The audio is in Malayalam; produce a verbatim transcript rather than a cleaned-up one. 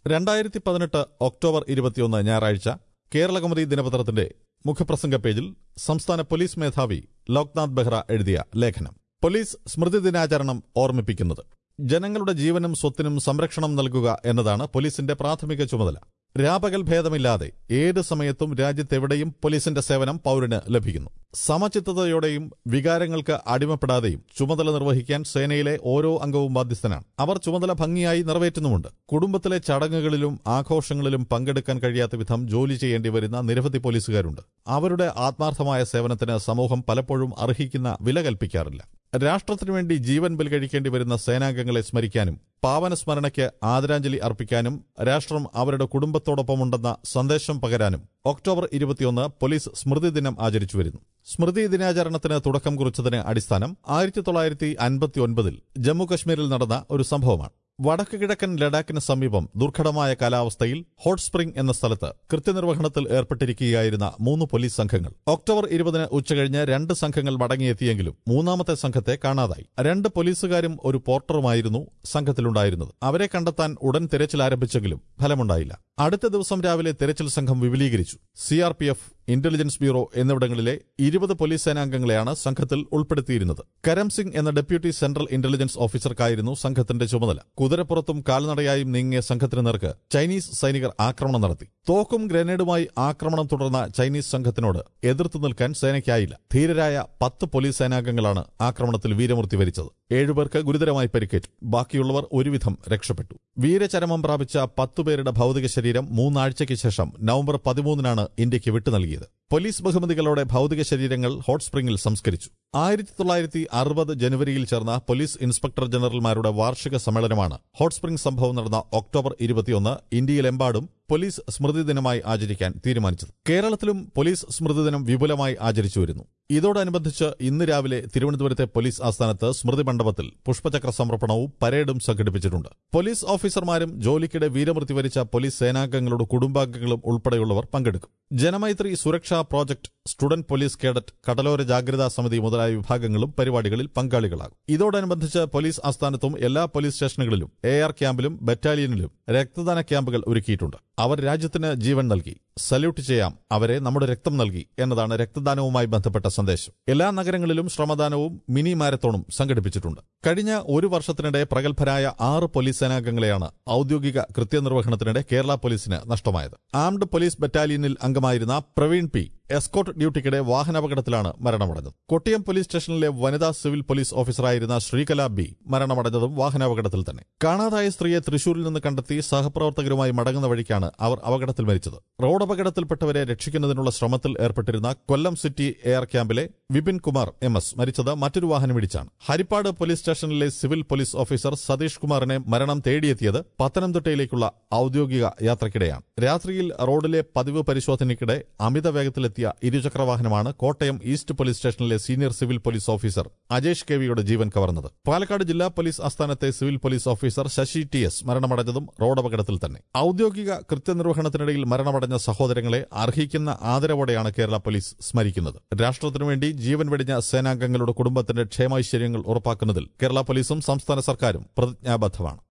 രണ്ടായിരത്തി പതിനെട്ട് ഒക്ടോബർ ഇരുപത്തിയൊന്ന് ഞായറാഴ്ച കേരളകൗമുദി ദിനപത്രത്തിന്റെ മുഖപ്രസംഗ പേജിൽ സംസ്ഥാന പോലീസ് മേധാവി ലോക്നാഥ് ബെഹ്റ എഴുതിയ ലേഖനം. പോലീസ് സ്മൃതി ദിനാചരണം ഓർമ്മിപ്പിക്കുന്നത്. ജനങ്ങളുടെ ജീവനും സ്വത്തിനും സംരക്ഷണം നൽകുക എന്നതാണ് പോലീസിന്റെ പ്രാഥമിക ചുമതല. രാപകൽ ഭേദമില്ലാതെ ഏത് സമയത്തും രാജ്യത്തെവിടെയും പോലീസിന്റെ സേവനം പൌരന് ലഭിക്കുന്നു. സമചിത്തതയോടെയും വികാരങ്ങൾക്ക് അടിമപ്പെടാതെയും ചുമതല നിർവഹിക്കാൻ സേനയിലെ ഓരോ അംഗവും ബാധ്യസ്ഥനാണ്. അവർ ചുമതല ഭംഗിയായി നിറവേറ്റുന്നുമുണ്ട്. കുടുംബത്തിലെ ചടങ്ങുകളിലും ആഘോഷങ്ങളിലും പങ്കെടുക്കാൻ കഴിയാത്ത വിധം ജോലി ചെയ്യേണ്ടി വരുന്ന നിരവധി പോലീസുകാരുണ്ട്. അവരുടെ ആത്മാർത്ഥമായ സേവനത്തിന് സമൂഹം പലപ്പോഴും അർഹിക്കുന്ന വില കൽപ്പിക്കാറില്ല. രാഷ്ട്രത്തിനു വേണ്ടി ജീവൻ ബലികഴിക്കേണ്ടി വരുന്ന സേനാംഗങ്ങളെ സ്മരിക്കാനും പാവന സ്മരണയ്ക്ക് ആദരാഞ്ജലി അർപ്പിക്കാനും രാഷ്ട്രം അവരുടെ കുടുംബത്തോടൊപ്പമുണ്ടെന്ന സന്ദേശം പകരാനും ഒക്ടോബർ ഇരുപത്തിയൊന്ന് പോലീസ് സ്മൃതി ദിനം ആചരിച്ചുവരുന്നു. സ്മൃതി ദിനാചരണത്തിന് തുടക്കം കുറിച്ചതിന് അടിസ്ഥാനം ആയിരത്തി തൊള്ളായിരത്തി അൻപത്തി ഒൻപതിൽ ജമ്മുകശ്മീരിൽ നടന്ന ഒരു സംഭവമാണ്. വടക്ക് കിഴക്കൻ ലഡാക്കിന് സമീപം ദുർഘടമായ കാലാവസ്ഥയിൽ ഹോട്ട് സ്പ്രിംഗ് എന്ന സ്ഥലത്ത് കൃത്യനിർവഹണത്തിൽ ഏർപ്പെട്ടിരിക്കുകയായിരുന്ന മൂന്ന് പോലീസ് സംഘങ്ങൾ ഒക്ടോബർ ഇരുപതിന് ഉച്ചകഴിഞ്ഞ് രണ്ട് സംഘങ്ങൾ മടങ്ങിയെത്തിയെങ്കിലും മൂന്നാമത്തെ സംഘത്തെ കാണാതായി. രണ്ട് പോലീസുകാരും ഒരു പോർട്ടറുമായിരുന്നു സംഘത്തിലുണ്ടായിരുന്നത്. അവരെ കണ്ടെത്താൻ ഉടൻ തിരച്ചിൽ ആരംഭിച്ചെങ്കിലും ഫലമുണ്ടായില്ല. അടുത്ത ദിവസം രാവിലെ തിരച്ചിൽ സംഘം വിപുലീകരിച്ചു. C R P F, intelligence bureau എന്നിവിടങ്ങളിലെ ഇരുപത് പോലീസ് സേനാംഗങ്ങളെയാണ് സംഘത്തിൽ ഉൾപ്പെടുത്തിയിരുന്നത്. കരം സിംഗ് എന്ന ഡെപ്യൂട്ടി സെൻട്രൽ ഇന്റലിജൻസ് ഓഫീസർക്കായിരുന്നു സംഘത്തിന്റെ ചുമതല. കുതിരപ്പുറത്തും കാൽനടയായും നീങ്ങിയ സംഘത്തിന് നേർക്ക് ചൈനീസ് സൈനികർ ആക്രമണം നടത്തി. തോക്കും ഗ്രനേഡുമായി ആക്രമണം തുടർന്ന ചൈനീസ് സംഘത്തിനോട് എതിർത്തു നിൽക്കാൻ സേനയ്ക്കായില്ല. ധീരരായ പത്ത് പോലീസ് സേനാംഗങ്ങളാണ് ആക്രമണത്തിൽ വീരമൃത്യു വരിച്ചത്. ഏഴുപേർക്ക് ഗുരുതരമായി പരിക്കേറ്റു. ബാക്കിയുള്ളവർ ഒരുവിധം രക്ഷപ്പെട്ടു. വീരചരമം പ്രാപിച്ച പത്തുപേരുടെ ഭൌതിക ശരീരം മൂന്നാഴ്ചയ്ക്ക് ശേഷം നവംബർ പതിമൂന്നിനാണ് ഇന്ത്യക്ക് വിട്ടു നൽകിയത്. പോലീസ് ബഹുമതികളോടെ ഭൌതിക ശരീരങ്ങൾ ഹോട്ട് സ്പ്രിംഗിൽ സംസ്കരിച്ചു. ആയിരത്തി തൊള്ളായിരത്തി അറുപത് ജനുവരിയിൽ ചേർന്ന പോലീസ് ഇൻസ്പെക്ടർ ജനറൽമാരുടെ വാർഷിക സമ്മേളനമാണ് ഹോട്ട് സ്പ്രിംഗ് സംഭവം നടന്ന ഒക്ടോബർ ഇരുപത്തിയൊന്ന് ഇന്ത്യയിലെമ്പാടും പോലീസ് സ്മൃതി ദിനമായി ആചരിക്കാൻ തീരുമാനിച്ചത്. കേരളത്തിലും പോലീസ് സ്മൃതി ദിനം വിപുലമായി ആചരിച്ചുവരുന്നു. ഇതോടനുബന്ധിച്ച് ഇന്ന് രാവിലെ തിരുവനന്തപുരത്തെ പോലീസ് ആസ്ഥാനത്ത് സ്മൃതി മണ്ഡപത്തിൽ പുഷ്പചക്ര സമർപ്പണവും പരേഡും സംഘടിപ്പിച്ചിട്ടുണ്ട്. പോലീസ് ഓഫീസർമാരും ജോലിക്കിടെ വീരമൃത്യു വരിച്ച പോലീസ് സേനാംഗങ്ങളുടെ കുടുംബാംഗങ്ങളും ഉൾപ്പെടെയുള്ളവർ പങ്കെടുക്കും. ജനമൈത്രി സുരക്ഷാ പ്രോജക്ട്, സ്റ്റുഡന്റ് പോലീസ് കേഡറ്റ്, കടലോര ജാഗ്രതാ സമിതി മുതലായ വിഭാഗങ്ങളും പരിപാടികളിൽ പങ്കാളികളാകും. ഇതോടനുബന്ധിച്ച് പോലീസ് ആസ്ഥാനത്തും എല്ലാ പോലീസ് സ്റ്റേഷനുകളിലും എ ആർ ക്യാമ്പിലും ബറ്റാലിയനിലും രക്തദാന ക്യാമ്പുകൾ ഒരുക്കിയിട്ടുണ്ട്. അവർ രാജ്യത്തിന് ജീവൻ നൽകി. സല്യൂട്ട് ചെയ്യാം, അവരെ നമ്മുടെ രക്തം നൽകി എന്നതാണ് രക്തദാനവുമായി ബന്ധപ്പെട്ട സന്ദേശം. എല്ലാ നഗരങ്ങളിലും ശ്രമദാനവും മിനി മാരത്തോണും സംഘടിപ്പിച്ചിട്ടുണ്ട്. കഴിഞ്ഞ ഒരു വർഷത്തിനിടെ പ്രഗത്ഭരായ ആറ് പോലീസ് സേനാംഗങ്ങളെയാണ് ഔദ്യോഗിക കൃത്യനിർവഹണത്തിനിടെ കേരള പോലീസിന് നഷ്ടമായത്. ആംഡ് പോലീസ് ബറ്റാലിയനിൽ അംഗമായിരുന്ന പ്രവീൺ പി എസ്കോട്ട് ഡ്യൂട്ടിക്കിടെ വാഹനാപകടത്തിലാണ് മരണമടഞ്ഞത്. കൊട്ടിയം പോലീസ് സ്റ്റേഷനിലെ വനിതാ സിവിൽ പോലീസ് ഓഫീസറായിരുന്ന ശ്രീകല ബി മരണമടഞ്ഞതും വാഹനാപകടത്തിൽ തന്നെ. കാണാതായ സ്ത്രീയെ തൃശൂരിൽ നിന്ന് കണ്ടെത്തി സഹപ്രവർത്തകരുമായി മടങ്ങുന്ന വഴിക്കാണ് അവർ അപകടത്തിൽ മരിച്ചത്. റോഡപകടത്തിൽപ്പെട്ടവരെ രക്ഷിക്കുന്നതിനുള്ള ശ്രമത്തിൽ ഏർപ്പെട്ടിരുന്ന കൊല്ലം സിറ്റി എയർ ക്യാമ്പിലെ വിപിൻ കുമാർ എം എസ് മരിച്ചത് മറ്റൊരു വാഹനമിടിച്ചാണ്. ഹരിപ്പാട് പോലീസ് സ്റ്റേഷനിലെ സിവിൽ പോലീസ് ഓഫീസർ സതീഷ് കുമാറിനെ മരണം തേടിയെത്തിയത് പത്തനംതിട്ടയിലേക്കുള്ള ഔദ്യോഗിക യാത്രക്കിടെയാണ്. രാത്രിയിൽ റോഡിലെ പതിവ് പരിശോധനയ്ക്കിടെ അമിത വേഗത്തിലെത്തിയ ഇരുചക്രവാഹനമാണ് കോട്ടയം ഈസ്റ്റ് പോലീസ് സ്റ്റേഷനിലെ senior civil police officer Ajesh K വിയുടെ ജീവൻ കവർന്നത്. പാലക്കാട് ജില്ലാ പോലീസ് ആസ്ഥാനത്തെ civil police officer Sasi T S മരണമടഞ്ഞതും റോഡപകടത്തിൽ തന്നെ. ഔദ്യോഗിക കൃത്യനിർവഹണത്തിനിടയിൽ മരണമടഞ്ഞ സഹോദരങ്ങളെ അർഹിക്കുന്ന ആദരവോടെയാണ് കേരള പോലീസ് സ്മരിക്കുന്നത്. രാഷ്ട്രത്തിനുവേണ്ടി ജീവൻ വെടിഞ്ഞ സേനാംഗങ്ങളുടെ കുടുംബത്തിന്റെ ക്ഷേമൈശ്വര്യങ്ങൾ ഉറപ്പാക്കുന്നതിൽ കേരള പോലീസും സംസ്ഥാന സർക്കാരും പ്രതിജ്ഞാബദ്ധമാണ്.